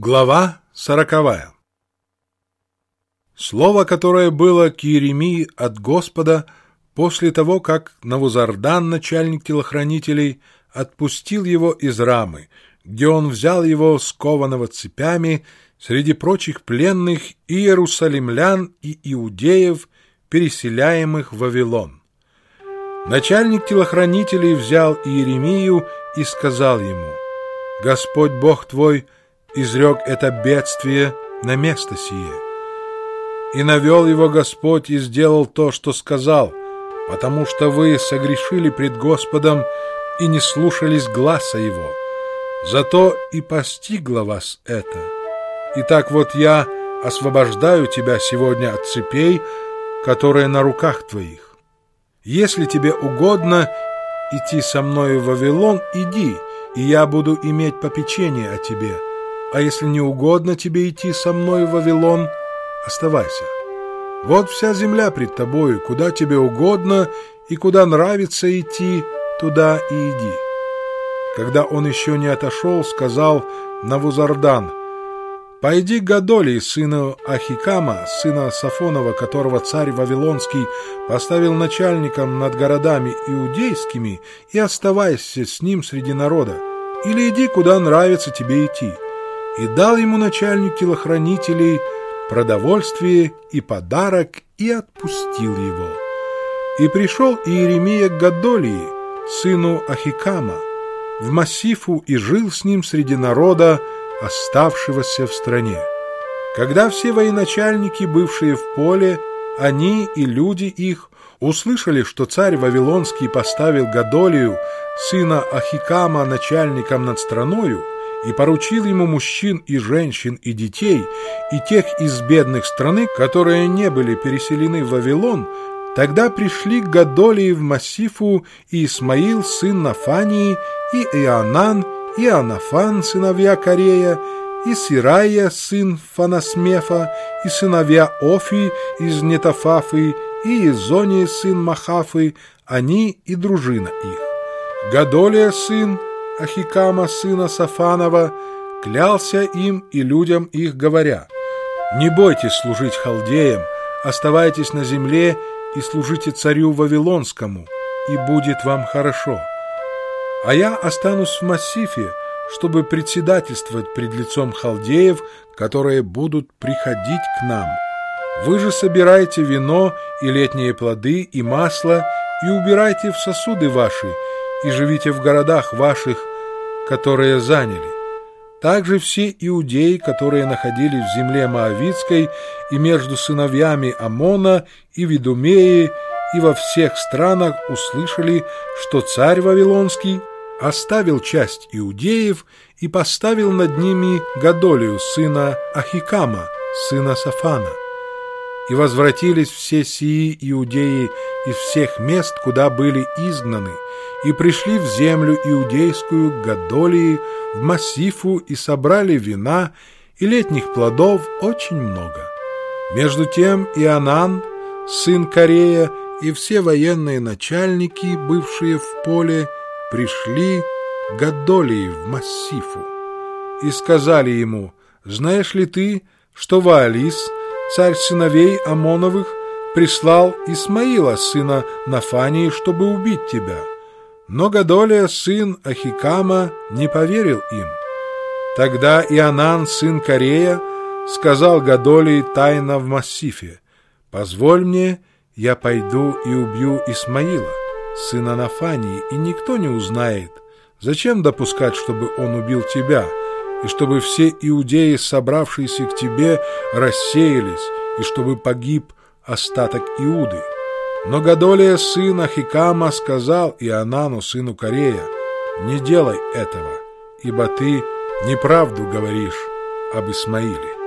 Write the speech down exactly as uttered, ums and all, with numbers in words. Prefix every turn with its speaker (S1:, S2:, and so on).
S1: Глава сороковая. Слово, которое было к Иеремии от Господа после того, как Навузардан, начальник телохранителей, отпустил его из Рамы, где он взял его скованного цепями среди прочих пленных иерусалимлян и иудеев, переселяемых в Вавилон. Начальник телохранителей взял Иеремию и сказал ему: «Господь Бог твой изрек это бедствие на место сие. И навел его Господь и сделал то, что сказал, потому что вы согрешили пред Господом и не слушались гласа его. Зато и постигло вас это. Итак, вот я освобождаю тебя сегодня от цепей, которые на руках твоих. Если тебе угодно идти со мною в Вавилон, иди, и я буду иметь попечение о тебе. А если не угодно тебе идти со мной в Вавилон, оставайся. Вот вся земля пред тобою, куда тебе угодно и куда нравится идти, туда и иди». Когда он еще не отошел, сказал Навузардан: «Пойди к Гадолии, сыну Ахикама, сына Сафонова, которого царь Вавилонский поставил начальником над городами иудейскими, и оставайся с ним среди народа, или иди, куда нравится тебе идти». И дал ему начальник телохранителей продовольствие и подарок, и отпустил его. И пришел Иеремия к Гадолии, сыну Ахикама, в Массифу, и жил с ним среди народа, оставшегося в стране. Когда все военачальники, бывшие в поле, они и люди их, услышали, что царь Вавилонский поставил Гадолию, сына Ахикама, начальником над страною, и поручил ему мужчин и женщин и детей, и тех из бедных страны, которые не были переселены в Вавилон, тогда пришли к Гадолии в Массифу и Исмаил, сын Нафании, и Иоанан, и Анафан, сыновья Карея, и Сирая, сын Фанасмефа, и сыновья Офи из Нетофафы, и Изония, сын Махафы, они и дружина их. Гадолия, сын Ахикама, сына Сафанова, клялся им и людям их, говоря: «Не бойтесь служить халдеям, оставайтесь на земле и служите царю Вавилонскому, и будет вам хорошо. А я останусь в Массифе, чтобы председательствовать пред лицом халдеев, которые будут приходить к нам. Вы же собирайте вино и летние плоды и масло, и убирайте в сосуды ваши, и живите в городах ваших, которые заняли. Также все иудеи, которые находились в земле Моавитской и между сыновьями Амона и в Идумее и во всех странах, услышали, что царь Вавилонский оставил часть иудеев и поставил над ними Гадолию, сына Ахикама, сына Сафана. И возвратились все сии иудеи из всех мест, куда были изгнаны, и пришли в землю иудейскую к Гадолии, в Массифу, и собрали вина и летних плодов очень много. Между тем Иоанан, сын Карея, и все военные начальники, бывшие в поле, пришли к Гадолии в Массифу и сказали ему: «Знаешь ли ты, что Ваалис, царь сыновей Амоновых, прислал Исмаила, сына Нафании, чтобы убить тебя?» Но Гадолия, сын Ахикама, не поверил им. Тогда Иоанан, сын Карея, сказал Гадолии тайно в Массифе: «Позволь мне, я пойду и убью Исмаила, сына Нафании, и никто не узнает. Зачем допускать, чтобы он убил тебя, и чтобы все иудеи, собравшиеся к тебе, рассеялись, и чтобы погиб остаток Иуды?» Но Гадолия, сын Ахикама, сказал Иоанану, сыну Карея: «Не делай этого, ибо ты неправду говоришь об Исмаиле».